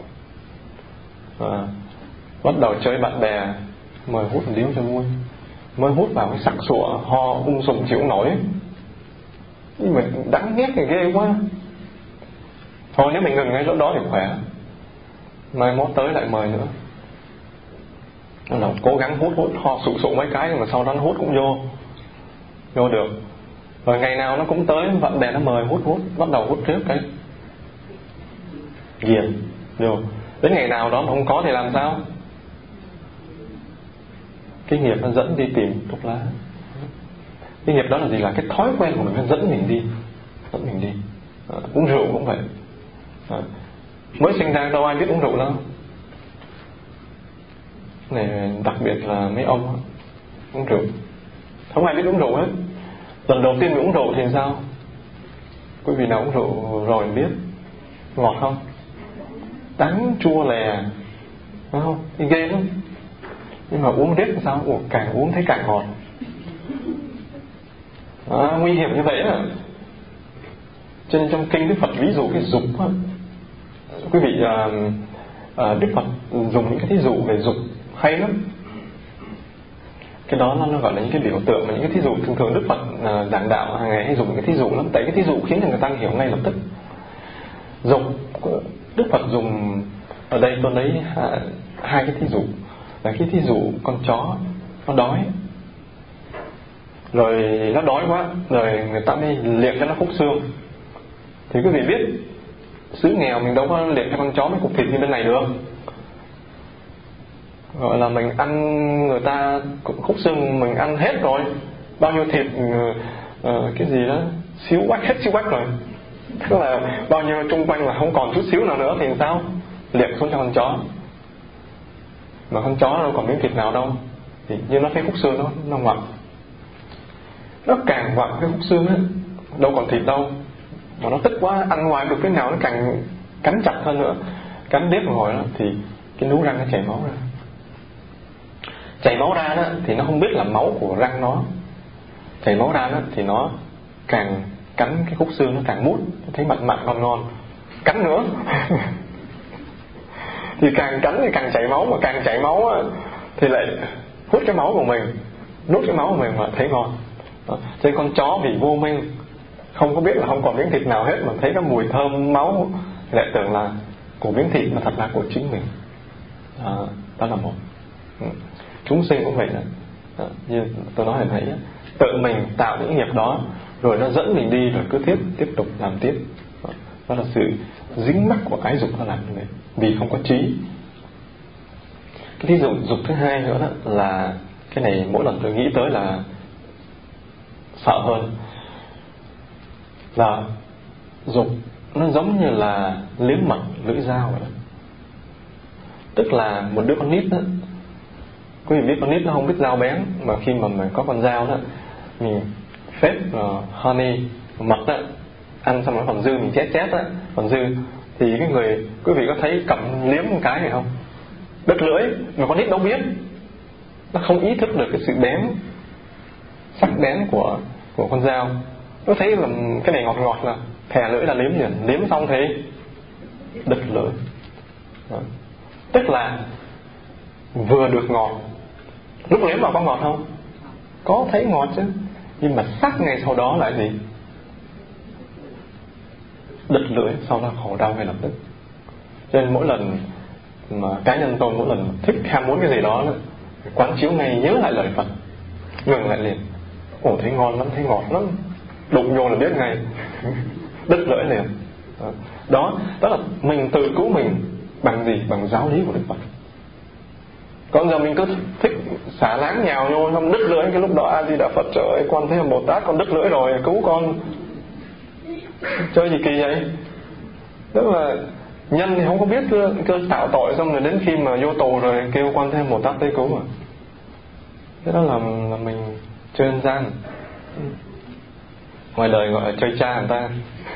[SPEAKER 1] À, bắt đầu chơi bạn bè mời hút một điếu cho vui, mới hút vào cái sặc sụa ho ung sùm chịu nổi, nhưng mà đắng ghét thì ghê quá. Thôi nếu mình ngừng ngay chỗ đó thì khỏe, mai mốt tới lại mời nữa. Bắt đầu cố gắng hút hút ho sụ sụ mấy cái, nhưng mà sau đó nó hút cũng vô vô được. Rồi ngày nào nó cũng tới, bạn bè nó mời hút hút, bắt đầu hút trước cái ghiền rồi. Đến ngày nào đó mà không có thì làm sao? Cái nghiệp nó dẫn đi tìm thuốc lá. Cái nghiệp đó là gì? Là cái thói quen của mình nó dẫn mình đi, dẫn mình đi. À, uống rượu cũng vậy. À, mới sinh ra đâu ai biết uống rượu đâu. Này đặc biệt là mấy ông uống rượu, không ai biết uống rượu hết. Lần đầu tiên mình uống rượu thì sao? Quý vị nào uống rượu rồi biết ngọt không? Đắng chua lè, phải không? Thì ghê lắm. Nhưng mà uống riết sao? Ủa, càng uống thấy càng ngọt. À, nguy hiểm như vậy à. Cho nên trong kinh Đức Phật ví dụ cái dục á, quý vị à, à, Đức Phật dùng những cái thí dụ về dục hay lắm. Cái đó nó, nó gọi là những cái biểu tượng, và những cái thí dụ thường thường Đức Phật à, giảng đạo hàng ngày hay dùng những cái thí dụ lắm. Tại cái thí dụ khiến cho người ta hiểu ngay lập tức. Dục, Đức Phật dùng ở đây tôi lấy à, hai cái thí dụ. Là cái thí dụ con chó nó đói, rồi nó đói quá, rồi người ta mới liệng cho nó khúc xương. Thì quý vị biết xứ nghèo mình đâu có liệng cho con chó mấy cục thịt như bên này được. Gọi là mình ăn người ta khúc xương mình ăn hết rồi, bao nhiêu thịt uh, cái gì đó xíu quách hết xíu quách rồi, tức là bao nhiêu chung quanh là không còn chút xíu nào nữa thì sao? Liệng xuống cho con chó. Mà con chó đâu còn miếng thịt nào đâu, thì như nó thấy khúc xương nó nó ngoặt, nó càng ngoặt cái khúc xương á, đâu còn thịt đâu, mà nó tức quá, ăn ngoài được cái nào nó càng cắn chặt hơn nữa, cắn đếp một hồi đó thì cái nú răng nó chảy máu ra. Chảy máu ra đó thì nó không biết là máu của răng nó. Chảy máu ra đó thì nó càng cắn cái khúc xương, nó càng mút, nó thấy mặn mặn ngon ngon, cắn nữa. Thì càng cắn thì càng chảy máu, mà càng chảy máu á, thì lại hút cái máu của mình, nuốt cái máu của mình mà thấy ngon. Đó. Cho nên con chó vì vô minh, không có biết là không còn miếng thịt nào hết, mà thấy cái mùi thơm máu thì lại tưởng là của miếng thịt mà thật là của chính mình. À, đó là một. Ừ. Chúng sinh cũng vậy đó. Đó. Như tôi nói hồi nãy, tự mình tạo những nghiệp đó, rồi nó dẫn mình đi, rồi cứ tiếp tiếp tục làm tiếp. Đó, đó là sự dính mắc của ái dục nó làm như vậy, vì không có trí. Cái thí dụ dục thứ hai nữa đó là cái này mỗi lần tôi nghĩ tới là sợ hơn. Là dục nó giống như là liếm mật lưỡi dao vậy đó. Tức là một đứa con nít đó, quý vị biết con nít nó không biết dao bén, mà khi mà mình có con dao đó, mình phết uh, honey mật đó, ăn xong rồi còn dư mình chét chét đó, còn dư thì cái người quý vị có thấy cầm liếm một cái này không? Đứt lưỡi, mà con nít đâu biết, nó không ý thức được cái sự bén, sắc bén của của con dao. Nó thấy là cái này ngọt ngọt là thè lưỡi là liếm liền, liếm xong thì đứt lưỡi. Đó. Tức là vừa được ngọt, lúc liếm vào có ngọt không? Có, thấy ngọt chứ, nhưng mà sắc ngày sau đó là gì? Đứt lưỡi, sau đó khổ đau ngay lập tức. Cho nên mỗi lần mà cá nhân tôi mỗi lần thích ham muốn cái gì đó, quán chiếu ngay nhớ lại lời Phật, ngừng lại liền. Ồ, thấy ngon lắm, thấy ngọt lắm, đụng vô là biết ngay. Đứt lưỡi liền. Đó, đó là mình tự cứu mình bằng gì? Bằng giáo lý của Đức Phật. Còn giờ mình cứ thích xả láng nhào nhô xong đứt lưỡi, cái lúc đó A Di Đà Phật, trời ơi con thấy Bồ Tát con đứt lưỡi rồi, cứu con. Chơi gì kỳ vậy? Tức là nhân thì không có biết cơ, cơ tạo tội, xong rồi đến khi mà vô tù rồi kêu quan Thế Bồ Tát tới cứu mà. Thế đó là, là mình chơi ăn gian. Ngoài đời gọi là chơi cha người ta.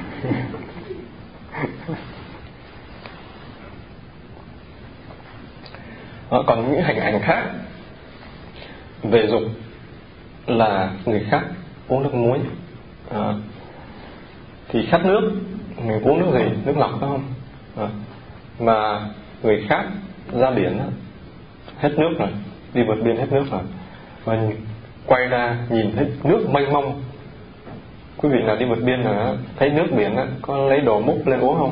[SPEAKER 1] Đó, còn những hình ảnh khác về dục là người khác uống nước muối, à, thì khát nước mình uống nước gì? Nước lọc phải không? À, mà người khác ra biển hết nước rồi, đi vượt biên hết nước rồi, mà quay ra nhìn thấy nước mênh mông. Quý vị nào đi vượt biên là thấy nước biển đó, có lấy đồ múc lên uống không?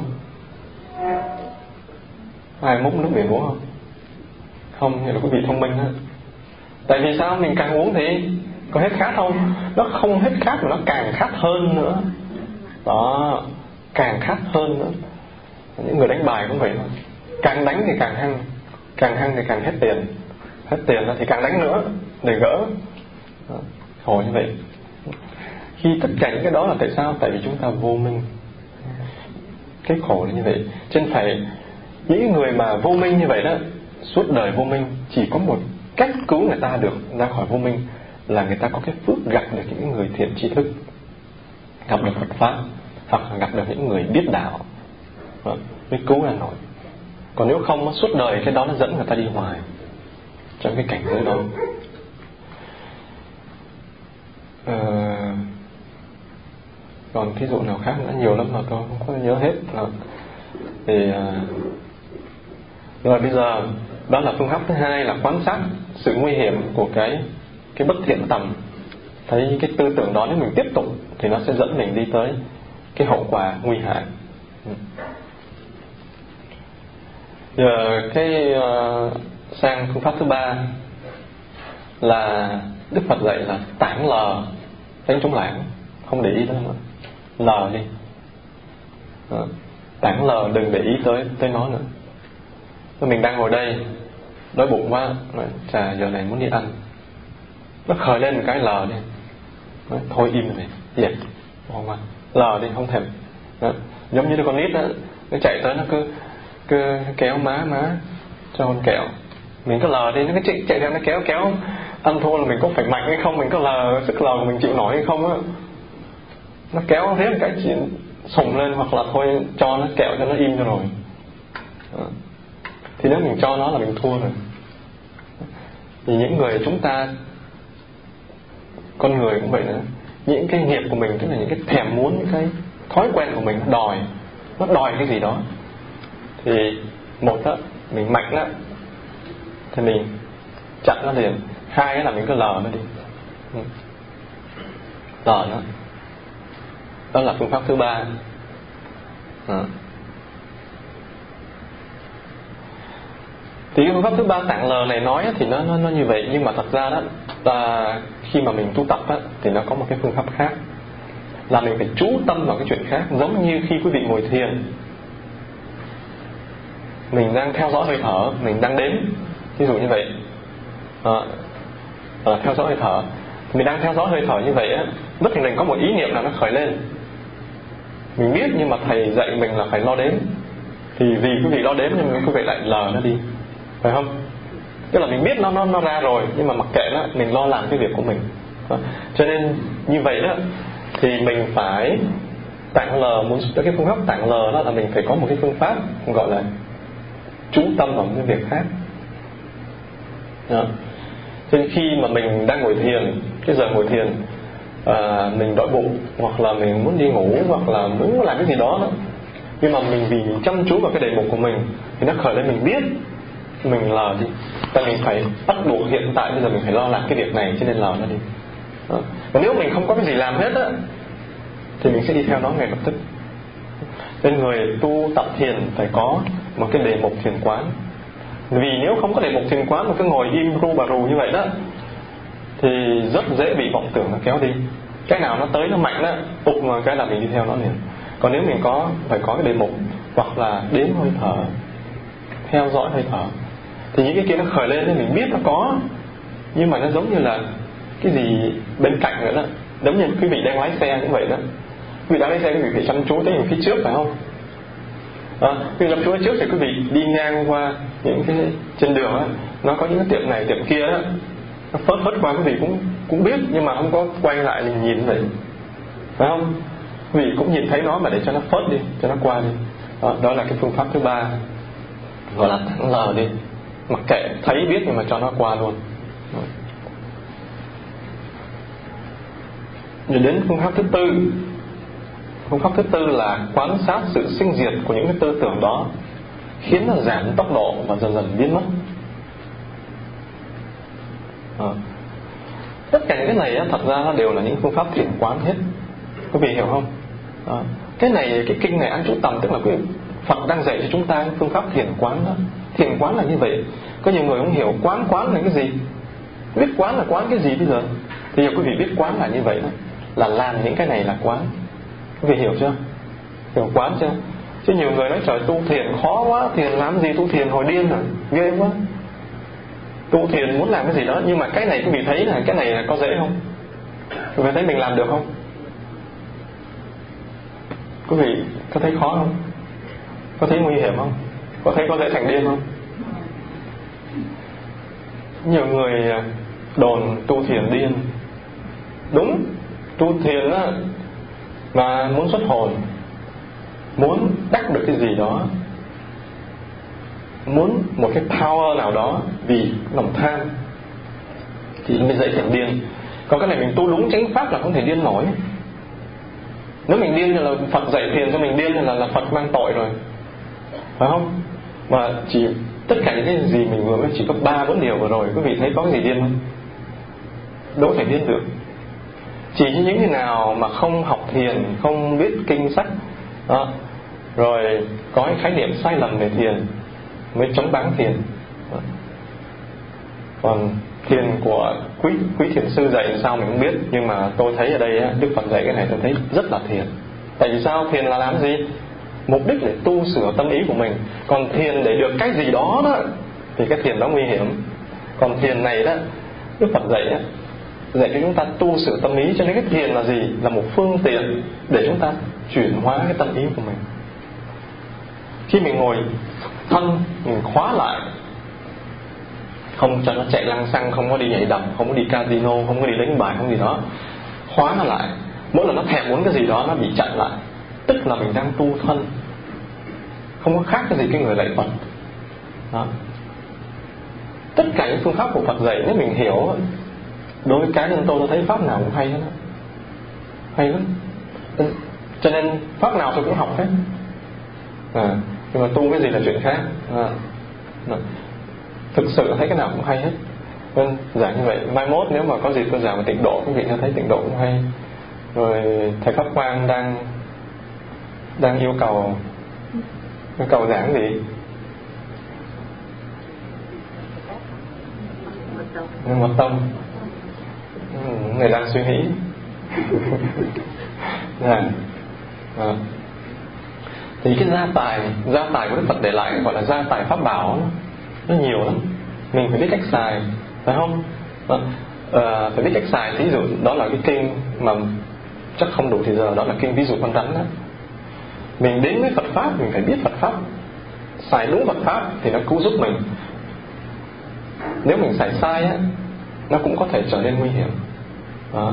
[SPEAKER 1] Ai múc nước biển uống không? Không, vậy là quý vị thông minh đó. Tại vì sao? Mình càng uống thì có hết khát không? Nó không hết khát mà nó càng khát hơn nữa. Đó, càng khát hơn nữa. Những người đánh bài cũng vậy thôi. Càng đánh thì càng hăng, càng hăng thì càng hết tiền. Hết tiền thì càng đánh nữa để gỡ. Đó, khổ như vậy. Khi tất cả những cái đó là tại sao? Tại vì chúng ta vô minh. Cái khổ là như vậy. Cho nên phải những người mà vô minh như vậy đó, suốt đời vô minh, chỉ có một cách cứu người ta được ra khỏi vô minh là người ta có cái phước gặp được những người thiện tri thức, gặp được Phật Pháp, hoặc là gặp được những người biết đạo, đó, mới cứu ra nổi. Còn nếu không, suốt đời cái đó nó dẫn người ta đi hoài trong cái cảnh giới đó. à, Còn thí dụ nào khác nữa nhiều lắm mà tôi không có nhớ hết. Thì à, rồi bây giờ đó là phương pháp thứ hai, là quan sát sự nguy hiểm của cái cái bất thiện tầm. Thấy cái tư tưởng đó nếu mình tiếp tục thì nó sẽ dẫn mình đi tới cái hậu quả nguy hại. Giờ cái uh, sang phương pháp thứ ba là Đức Phật dạy là tản lờ, tránh trống lãng, không để ý tới nữa, lờ đi, đó. Tản lờ, đừng để ý tới tới nó nữa. Mình đang ngồi đây đói bụng quá, chà giờ này muốn đi ăn, nó khởi lên một cái lờ đi, nói, thôi im rồi, dẹp, không ăn, lờ đi, không thèm. Đó. Giống như đứa con nít đó, nó chạy tới nó cứ cứ kéo má má cho con kẹo, mình cứ lờ đi, nó cứ chạy, chạy theo nó kéo kéo. Ăn thua là mình có phải mạnh hay không, mình có lờ, sức lờ của mình chịu nổi hay không á. Nó kéo thế một cái chuyện sùng lên, hoặc là thôi cho nó kẹo cho nó im cho rồi. Đó. Thì nếu mình cho nó là mình thua rồi. Thì những người chúng ta, con người cũng vậy nữa, những cái nghiệp của mình, tức là những cái thèm muốn, những cái thói quen của mình nó đòi, nó đòi cái gì đó. Thì một đó, mình mạnh đó, thì mình chặn nó liền. Hai là mình cứ lờ nó đi, lờ nó. Đó là phương pháp thứ ba. à. Thì cái phương pháp thứ ba tản lờ này nói thì nó, nó, nó như vậy. Nhưng mà thật ra đó là khi mà mình tu tập á, thì nó có một cái phương pháp khác, là mình phải chú tâm vào cái chuyện khác. Giống như khi quý vị ngồi thiền, mình đang theo dõi hơi thở, mình đang đếm, ví dụ như vậy, à, à, theo dõi hơi thở. Mình đang theo dõi hơi thở như vậy á, bất thình lình có một ý niệm nào nó khởi lên, mình biết nhưng mà thầy dạy mình là phải lo đếm. Thì vì quý vị lo đếm nhưng mà quý vị lại lờ nó đi, phải không? Tức là mình biết nó nó nó ra rồi, nhưng mà mặc kệ nó, mình lo làm cái việc của mình. Đó. Cho nên như vậy đó thì mình phải tản lờ. Muốn tới cái phương pháp tản lờ đó là mình phải có một cái phương pháp gọi là chú tâm vào những việc khác. Đó. Cho nên khi mà mình đang ngồi thiền, cái giờ ngồi thiền, à, mình đói bụng, hoặc là mình muốn đi ngủ, hoặc là muốn làm cái gì đó, đó. Nhưng mà mình vì mình chăm chú vào cái đề mục của mình thì nó khởi lên, mình biết, mình lờ đi. Tại mình phải bắt buộc hiện tại bây giờ mình phải lo làm cái việc này, cho nên lờ nó đi. Đó. Và nếu mình không có cái gì làm hết á, thì mình sẽ đi theo nó ngay lập tức. Nên người tu tập thiền phải có một cái đề mục thiền quán. Vì nếu không có đề mục thiền quán mà cứ ngồi im ru bà rù như vậy đó, thì rất dễ bị vọng tưởng nó kéo đi. Cái nào nó tới nó mạnh đó, ụt mà cái là mình đi theo nó liền. Còn nếu mình có phải có cái đề mục, hoặc là đếm hơi thở, theo dõi hơi thở, thì những cái kia nó khởi lên thì mình biết nó có, nhưng mà nó giống như là cái gì bên cạnh nữa đó. Giống như quý vị đang lái xe cũng vậy đó. Quý vị đang lái xe quý vị phải chăm chú tới những phía trước, phải không? À, quý vị chăm chú phía trước thì quý vị đi ngang qua những cái trên đường á, nó có những cái tiệm này tiệm kia đó, nó phớt phớt qua quý vị cũng cũng biết, nhưng mà không có quay lại mình nhìn vậy, phải không? Quý vị cũng nhìn thấy nó mà để cho nó phớt đi, cho nó qua đi. Đó, đó là cái phương pháp thứ ba, gọi là thẳng lờ đi, mặc kệ thấy biết nhưng mà cho nó qua luôn. Rồi đến phương pháp thứ tư. Phương pháp thứ tư là quan sát sự sinh diệt của những cái tư tưởng đó, khiến nó giảm tốc độ và dần dần biến mất. À, tất cả những cái này á, thật ra nó đều là những phương pháp thiền quán hết. Quý vị hiểu không? À, cái này, cái kinh này An Trú Tầm, tức là cái Phật đang dạy cho chúng ta phương pháp thiền quán đó. Thiền quán là như vậy. Có nhiều người không hiểu quán quán là cái gì. Biết quán là quán cái gì bây giờ? Thì giờ quý vị biết quán là như vậy đó, là làm những cái này là quán. Quý vị hiểu chưa? Hiểu quán chưa? Chứ nhiều người nói trời tu thiền khó quá, thiền làm gì, tu thiền hồi điên à, ghê quá. Tu thiền muốn làm cái gì đó, nhưng mà cái này quý vị thấy là cái này là có dễ không? Quý vị thấy mình làm được không? Quý vị có thấy khó không? Có thấy nguy hiểm không? Có thấy có dễ thành điên không? Nhiều người đồn tu thiền điên. Đúng, tu thiền á, mà muốn xuất hồn, muốn đắc được cái gì đó, muốn một cái power nào đó vì lòng tham, thì mới dễ thành điên. Còn cái này mình tu đúng chánh pháp là không thể điên nổi. Nếu mình điên là Phật dạy thiền cho mình điên là, là Phật mang tội rồi, phải không? Mà chỉ tất cả những cái gì mình vừa mới chỉ có ba bốn điều vừa rồi, quý vị thấy có cái gì điên không? Đâu thể điên được. Chỉ những người nào mà không học thiền, không biết kinh sách đó, rồi có cái khái niệm sai lầm về thiền mới chống bán thiền. Đó. Còn thiền của quý, quý thiền sư dạy làm sao mình không biết, nhưng mà tôi thấy ở đây Đức Phật dạy cái này tôi thấy rất là thiền. Tại vì sao? Thiền là làm gì? Mục đích để tu sửa tâm ý của mình. Còn thiền để được cái gì đó, đó thì cái thiền đó nguy hiểm. Còn thiền này đó, Đức Phật dạy đó, dạy cho chúng ta tu sửa tâm ý. Cho nên cái thiền là gì? Là một phương tiện để chúng ta chuyển hóa cái tâm ý của mình. Khi mình ngồi thân, mình khóa lại, không cho nó chạy lăng xăng, không có đi nhảy đầm, không có đi casino, không có đi đánh bài, không gì đó, khóa nó lại. Mỗi lần nó thèm muốn cái gì đó nó bị chặn lại, tức là mình đang tu thân. Không có khác cái gì cái người lạy Phật đó. Tất cả những phương pháp của Phật dạy nếu mình hiểu, đối với cá nhân tôi tôi thấy pháp nào cũng hay hết đó. Hay lắm. Cho nên pháp nào tôi cũng học hết à, nhưng mà tu cái gì là chuyện khác à. Thực sự thấy cái nào cũng hay hết. Nên giảng như vậy. Mai mốt nếu mà có gì tôi giảng về tịnh độ, quý vị sẽ thấy tịnh độ cũng hay. Rồi thầy Pháp Quang đang đang yêu cầu yêu cầu giảng gì? Một tâm. Ừ, người đang suy nghĩ. à. À. Thì cái gia tài gia tài của Đức Phật để lại gọi là gia tài pháp bảo, nó nhiều lắm. Mình phải biết cách xài, phải không? À, à, phải biết cách xài. Ví dụ đó là cái kinh mà chắc không đủ thì giờ, đó là kinh ví dụ con rắn đó. Mình đến với Phật pháp mình phải biết Phật pháp, xài đúng Phật pháp thì nó cứu giúp mình. Nếu mình xài sai á, nó cũng có thể trở nên nguy hiểm à.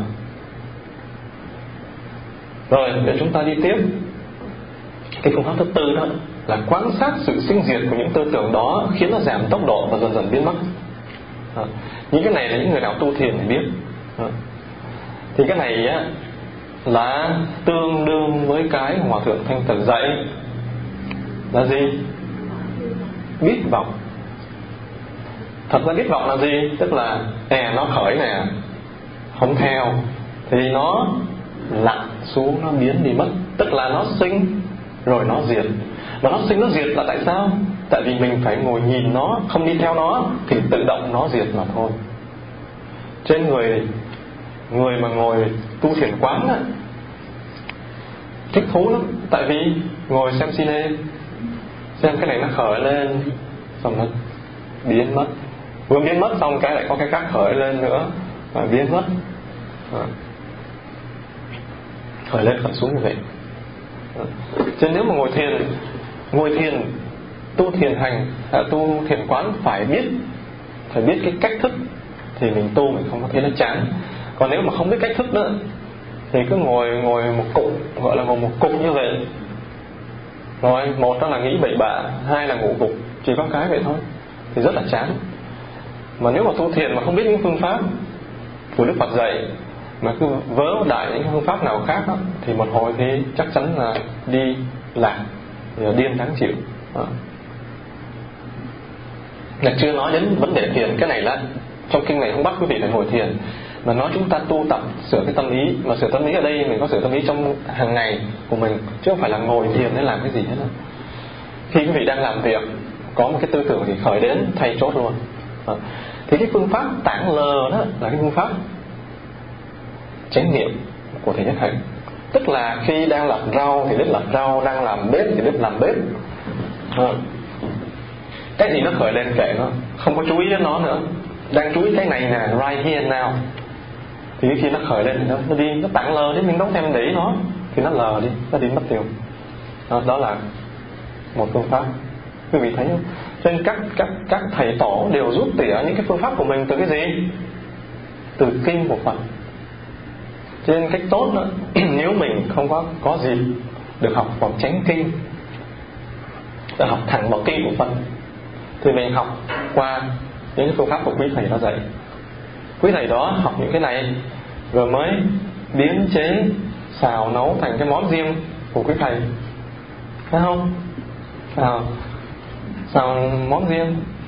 [SPEAKER 1] Rồi để chúng ta đi tiếp. Cái phương pháp thứ tư đó là quan sát sự sinh diệt của những tư tưởng đó, khiến nó giảm tốc độ và dần dần biến mất à. Những cái này là những người nào tu thiền thì biết à. Thì cái này á, là tương đương với cái Hòa Thượng Thanh Tần dạy là gì? Biết vọng. Thật ra biết vọng là gì? Tức là nè, nó khởi nè, không theo thì nó lặn xuống, nó biến đi mất. Tức là nó sinh rồi nó diệt. Mà nó sinh nó diệt là tại sao? Tại vì mình phải ngồi nhìn nó, không đi theo nó thì tự động nó diệt mà thôi. Trên người Người mà ngồi tu thiền quán á, thích thú lắm. Tại vì ngồi xem cine, xem cái này nó khởi lên, xong nó biến mất. Vừa biến mất xong cái lại có cái khác khởi lên nữa và biến mất, à. khởi lên khởi xuống như vậy. à. Chứ nếu mà ngồi thiền, ngồi thiền tu thiền hành, à, tu thiền quán phải biết, phải biết cái cách thức thì mình tu mình không có thấy nó chán. Còn nếu mà không biết cách thức nữa thì cứ ngồi ngồi một cục, gọi là ngồi một cục như vậy. Rồi một đó là nghĩ bậy bạ, hai là ngủ gục, chỉ có cái vậy thôi thì rất là chán. Mà nếu mà tu thiền mà không biết những phương pháp của Đức Phật dạy mà cứ vớ đại những phương pháp nào khác đó, thì một hồi thì chắc chắn là đi lạc, điên đáng chịu. Đó. Là chưa nói đến vấn đề thiền, cái này là trong kinh này không bắt quý vị phải ngồi thiền, mà nói chúng ta tu tập sửa cái tâm ý. Mà sửa tâm ý ở đây mình có sửa tâm ý trong hàng ngày của mình, chứ không phải là ngồi thiền để làm cái gì hết. Khi quý vị đang làm việc có một cái tư tưởng thì khởi đến thay chốt luôn. à. Thì cái phương pháp tản lờ đó là cái phương pháp chánh niệm của Thầy Nhất Hạnh. Tức là khi đang lặt rau thì biết lặt rau, đang làm bếp thì biết làm bếp. à. Cái gì nó khởi lên kệ nó, không có chú ý đến nó nữa. Đang chú ý cái này nè, right here now, thì khi nó khởi lên nó, nó đi, nó tản lờ đến mình đâu thèm để ý nó, thì nó lờ đi, nó đi mất tiêu. Đó, đó là một phương pháp. Quý vị thấy không? Cho nên các, các, các thầy tổ đều rút tỉa những cái phương pháp của mình từ cái gì? Từ kinh của Phật. Cho nên cách tốt đó, nếu mình không có, có gì được học vào chánh kinh, để học thẳng vào kinh của Phật, thì mình học qua những cái phương pháp của quý thầy đó dạy. Quý thầy đó học những cái này rồi mới biến chế xào nấu thành cái món riêng của quý thầy, phải không? Xào, xào món riêng